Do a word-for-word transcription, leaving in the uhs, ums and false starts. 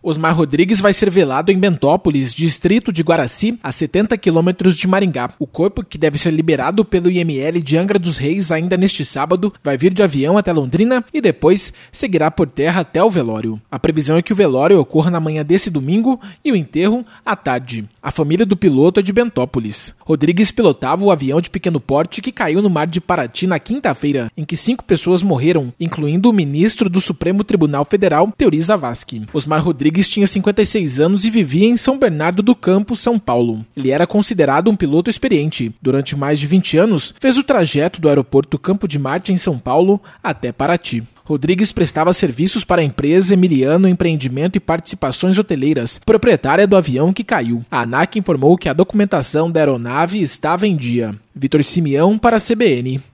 Osmar Rodrigues vai ser velado em Bentópolis, distrito de Guaraci, a setenta quilômetros de Maringá. O corpo, que deve ser liberado pelo I M L de Angra dos Reis ainda neste sábado, vai vir de avião até Londrina e depois seguirá por terra até o velório. A previsão é que o velório ocorra na manhã desse domingo e o enterro à tarde. A família do piloto é de Bentópolis. Rodrigues pilotava o avião de pequeno porte que caiu no mar de Paraty na quinta-feira, em que cinco pessoas morreram, incluindo o ministro do Supremo Tribunal Federal, Teori Zavascki. Osmar Rodrigues tinha cinquenta e seis anos e vivia em São Bernardo do Campo, São Paulo. Ele era considerado um piloto experiente. Durante mais de vinte anos, fez o trajeto do aeroporto Campo de Marte, em São Paulo, até Paraty. Rodrigues prestava serviços para a empresa Emiliano Empreendimento e Participações Hoteleiras, proprietária do avião que caiu. A ANAC informou que a documentação da aeronave estava em dia. Vitor Simeão para a C B N.